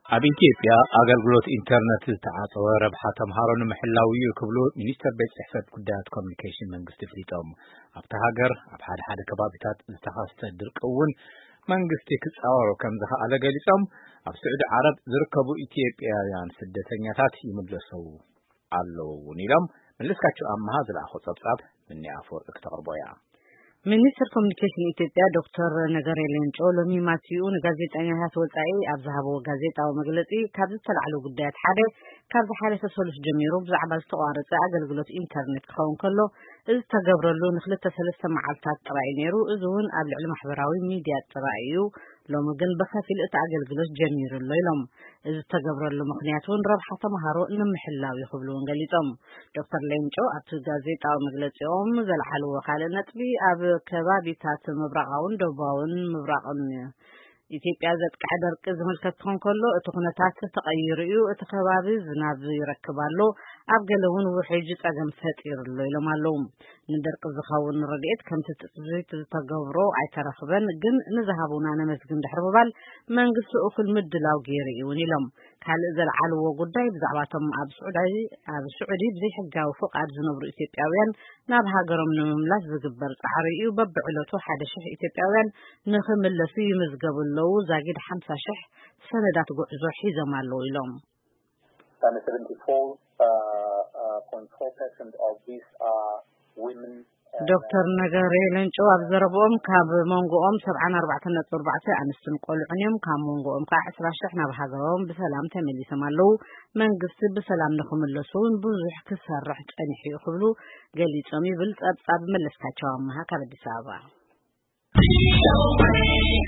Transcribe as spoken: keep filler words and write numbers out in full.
ኣብ ኢትዮጵያ አገልግሎት ኢንተርኔት ዝተዓፀወ ረብሓ ተምሃሮን ምሕላውዩ ክብሉ ሚኒስተር ቤት ጽሕፈት ጉዳያት ኮሙኒኬሽን መንግስቲ ፍሊጦም ኣብታ ሃገር ኣብ ሓደ ሓደ ከባቢታት ዝተኸስተ ድርቂ እውን መንግስቲ ክጻወሮ ከም ዝኽኣለ ገሊጾም ኣብ ስዑድ ዓረብ ዝርከቡ ኢትዮጵያውያን ስደተኛታት ይምለሱ ኣለውን ኢሎም መለስካቸው ኣማሃ ዝለኣኾ ጸብጻብ ምንያ አፈወርቅ ክተቕርቦያ ሚኒስትር ኮሙኒኬሽን ኢትዮጵያ ዶክተር ነገሪ ሌንጮ ሎሚ ማቲኡ ንጋዜጠኛታት ወጻኢ ኣብ ዝሃቦ ጋዜጣዊ መግለጺ ካብ ዝተላዕሉ ጉዳያት ሓደ ካብ ዝሓለፈ ሰሉስ ጀሚሩ ብዛዕባ ዝተቋረጸ ኣገልግሎት ኢንተርኔት ክኸውን ከሎ እዚ ተገብረሉ ንኽልተ ሰለስተ መዓልታት ጥራይ ነይሩ እዚ እውን ኣብ ልዕሊ ማሕበራዊ ሚድያ ጥራይ እዩ ሎሚ ግን ብኸፊል እቲ ኣገልግሎት ጀሚሩሎ ኢሎም እዚ ተገብረሉ ምኽንያት እውን ረብሓ ተምሃሮ ንምሕላው ይኽብሉ ገሊጾም ዶክተር ሌንጮ ኣብቲ ጋዜጣዊ መግለጺኦም ዘለዓልዎ ካልእ ነጥቢ ኣብ ከባቢታት ምብራቃውን ደቡባውን ምብራቅን ኢትዮጵያ ዘጥቃዕ ደርቂ ዝምልከት ክኾን ከሎ እቲ ኩነታት ተቐይሩ እዩ እቲ ከባቢ ዝናብ ይረክባሎ ኣብ ገለ እውን ውሕጅ ጸገም ፈጢሩሎ ኢሎም ኣለዉ ንደርቂ ዝኸውን ረድኤት ከምቲ ትጽቢት ዝተገብሮ ኣይተረኽበን ግን ንዝሃቡና ነመስግን ድሕሪ ምባል መንግስቲ እኹል ምድላው ገይሩ እውን ኢሎም ካልእ ዘለዓልዎ ጉዳይ ብዛዕባቶም ኣብ ስዑዲ ኣብ ስዑዲ ብዘይሕጋዊ ፍቃድ ዝነብሩ ኢትዮጵያውያን ናብ ሃገሮም ንምምላስ ዝግበር ጻዕሪ እዩ በብዕለቱ ሓደ ሺህ ኢትዮጵያውያን ንኽምለሱ ይምዝገቡሉ ዛጊድ ሓምሳ ሺህ ሰነዳት ጉዕዞ ሒዞም ኣለዉ ኢሎም seventy-four point four percent of these are women ዶክተር ነገሪ ሌንጮ ኣብ ዘረብኦም ካብ መንጎኦም ሰብዓ ኣርባዕተ ነጥቢ ኣርባዕተ ኣንስትን ቆልዑን እዮም ካብ መንጎኦም ከዓ ዕስራ ሺህ ናብ ሃገሮም ብሰላም ተመሊሶም ኣለዉ መንግስቲ ብሰላም ንኽምለሱን ብዙሕ ክሰርሕ ጸኒሑ እዩ ክብሉ ገሊጾም ይብል ጸብጻብ መለስካቸው ኣማሃ ካብ ኣዲስ ኣበባ